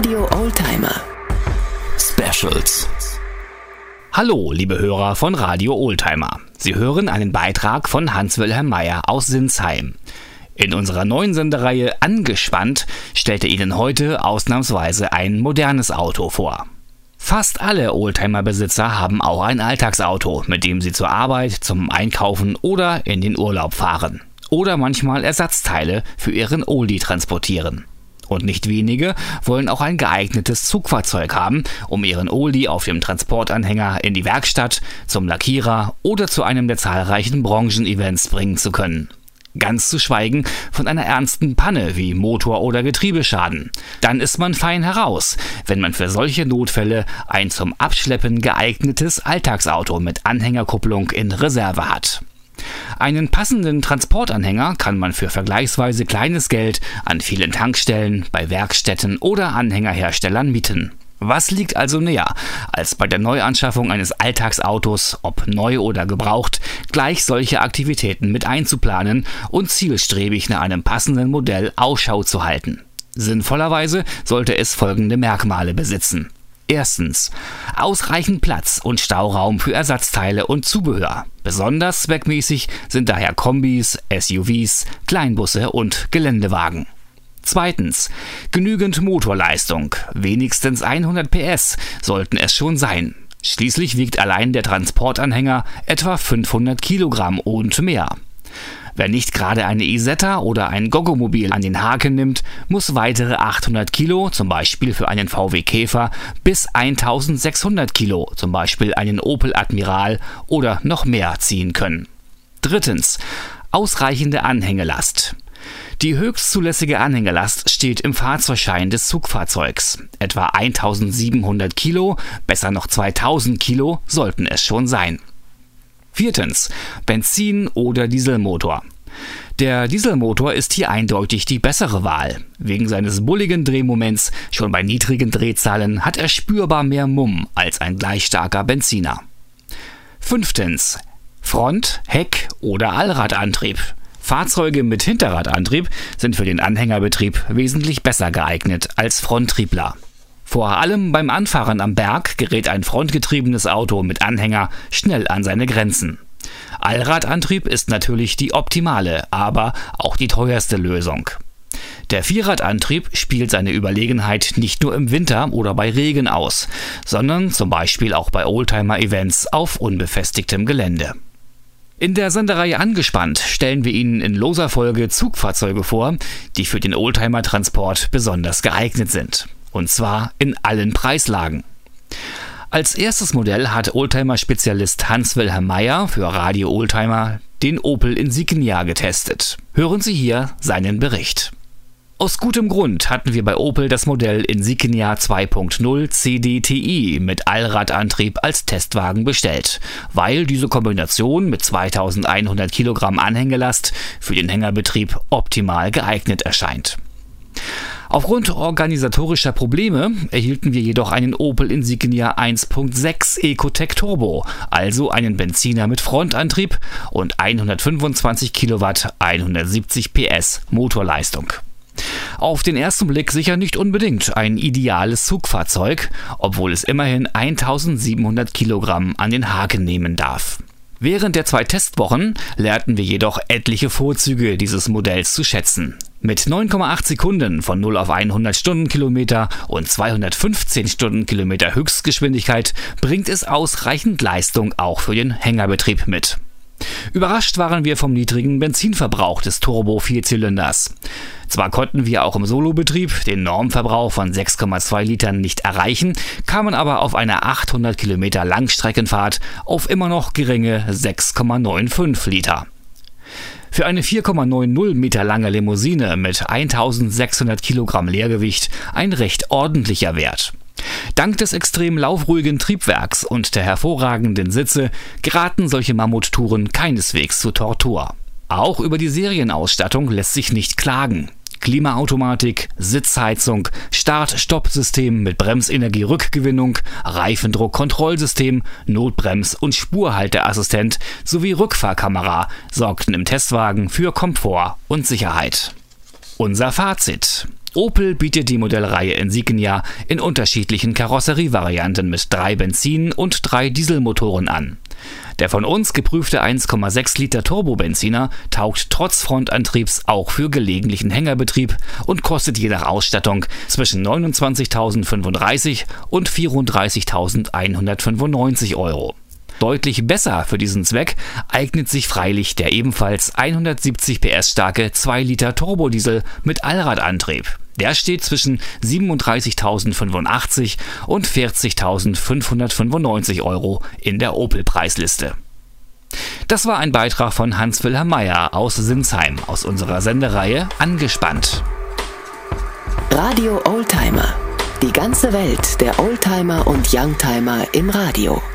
Radio Oldtimer Specials. Hallo, liebe Hörer von Radio Oldtimer. Sie hören einen Beitrag von Hans-Wilhelm Meyer aus Sinsheim. In unserer neuen Sendereihe Angespannt stellt er Ihnen heute ausnahmsweise ein modernes Auto vor. Fast alle Oldtimer-Besitzer haben auch ein Alltagsauto, mit dem sie zur Arbeit, zum Einkaufen oder in den Urlaub fahren. Oder manchmal Ersatzteile für ihren Oldie transportieren. Und nicht wenige wollen auch ein geeignetes Zugfahrzeug haben, um ihren Oldie auf dem Transportanhänger in die Werkstatt, zum Lackierer oder zu einem der zahlreichen Branchenevents bringen zu können. Ganz zu schweigen von einer ernsten Panne wie Motor- oder Getriebeschaden. Dann ist man fein heraus, wenn man für solche Notfälle ein zum Abschleppen geeignetes Alltagsauto mit Anhängerkupplung in Reserve hat. Einen passenden Transportanhänger kann man für vergleichsweise kleines Geld an vielen Tankstellen, bei Werkstätten oder Anhängerherstellern mieten. Was liegt also näher, als bei der Neuanschaffung eines Alltagsautos, ob neu oder gebraucht, gleich solche Aktivitäten mit einzuplanen und zielstrebig nach einem passenden Modell Ausschau zu halten? Sinnvollerweise sollte es folgende Merkmale besitzen. Erstens, ausreichend Platz und Stauraum für Ersatzteile und Zubehör. Besonders zweckmäßig sind daher Kombis, SUVs, Kleinbusse und Geländewagen. Zweitens, genügend Motorleistung. Wenigstens 100 PS sollten es schon sein. Schließlich wiegt allein der Transportanhänger etwa 500 Kilogramm und mehr. Wer nicht gerade eine Isetta oder ein Goggomobil an den Haken nimmt, muss weitere 800 Kilo, zum Beispiel für einen VW Käfer, bis 1600 Kilo, zum Beispiel einen Opel Admiral oder noch mehr ziehen können. Drittens, ausreichende Anhängelast. Die höchstzulässige Anhängelast steht im Fahrzeugschein des Zugfahrzeugs. Etwa 1700 Kilo, besser noch 2000 Kilo sollten es schon sein. Viertens, Benzin- oder Dieselmotor. Der Dieselmotor ist hier eindeutig die bessere Wahl. Wegen seines bulligen Drehmoments, schon bei niedrigen Drehzahlen, hat er spürbar mehr Mumm als ein gleich starker Benziner. Fünftens, Front-, Heck- oder Allradantrieb. Fahrzeuge mit Hinterradantrieb sind für den Anhängerbetrieb wesentlich besser geeignet als Fronttriebler. Vor allem beim Anfahren am Berg gerät ein frontgetriebenes Auto mit Anhänger schnell an seine Grenzen. Allradantrieb ist natürlich die optimale, aber auch die teuerste Lösung. Der Vierradantrieb spielt seine Überlegenheit nicht nur im Winter oder bei Regen aus, sondern zum Beispiel auch bei Oldtimer-Events auf unbefestigtem Gelände. In der Sendereihe Angespannt stellen wir Ihnen in loser Folge Zugfahrzeuge vor, die für den Oldtimer-Transport besonders geeignet sind. Und zwar in allen Preislagen. Als erstes Modell hat Oldtimer-Spezialist Hans-Wilhelm Meyer für Radio Oldtimer den Opel Insignia getestet. Hören Sie hier seinen Bericht. Aus gutem Grund hatten wir bei Opel das Modell Insignia 2.0 CDTI mit Allradantrieb als Testwagen bestellt, weil diese Kombination mit 2100 Kilogramm Anhängelast für den Hängerbetrieb optimal geeignet erscheint. Aufgrund organisatorischer Probleme erhielten wir jedoch einen Opel Insignia 1.6 Ecotec Turbo, also einen Benziner mit Frontantrieb und 125 Kilowatt 170 PS Motorleistung. Auf den ersten Blick sicher nicht unbedingt ein ideales Zugfahrzeug, obwohl es immerhin 1700 Kilogramm an den Haken nehmen darf. Während der 2 Testwochen lernten wir jedoch etliche Vorzüge dieses Modells zu schätzen. Mit 9,8 Sekunden von 0 auf 100 Stundenkilometer und 215 Stundenkilometer Höchstgeschwindigkeit bringt es ausreichend Leistung auch für den Hängerbetrieb mit. Überrascht waren wir vom niedrigen Benzinverbrauch des Turbo-Vierzylinders. Zwar konnten wir auch im Solobetrieb den Normverbrauch von 6,2 Litern nicht erreichen, kamen aber auf einer 800 Kilometer Langstreckenfahrt auf immer noch geringe 6,95 Liter. Für eine 4,90 Meter lange Limousine mit 1600 Kilogramm Leergewicht ein recht ordentlicher Wert. Dank des extrem laufruhigen Triebwerks und der hervorragenden Sitze geraten solche Mammuttouren keineswegs zu Tortur. Auch über die Serienausstattung lässt sich nicht klagen. Klimaautomatik, Sitzheizung, Start-Stopp-System mit Bremsenergie-Rückgewinnung, Reifendruck-Kontrollsystem, Notbrems- und Spurhalteassistent sowie Rückfahrkamera sorgten im Testwagen für Komfort und Sicherheit. Unser Fazit: Opel bietet die Modellreihe Insignia in unterschiedlichen Karosserievarianten mit 3 Benzin- und 3 Dieselmotoren an. Der von uns geprüfte 1,6 Liter Turbobenziner taugt trotz Frontantriebs auch für gelegentlichen Hängerbetrieb und kostet je nach Ausstattung zwischen 29.035 und 34.195 Euro. Deutlich besser für diesen Zweck eignet sich freilich der ebenfalls 170 PS starke 2 Liter Turbodiesel mit Allradantrieb. Der steht zwischen 37.085 und 40.595 Euro in der Opel-Preisliste. Das war ein Beitrag von Hans-Wilhelm Meyer aus Sinsheim aus unserer Sendereihe Angespannt. Radio Oldtimer. Die ganze Welt der Oldtimer und Youngtimer im Radio.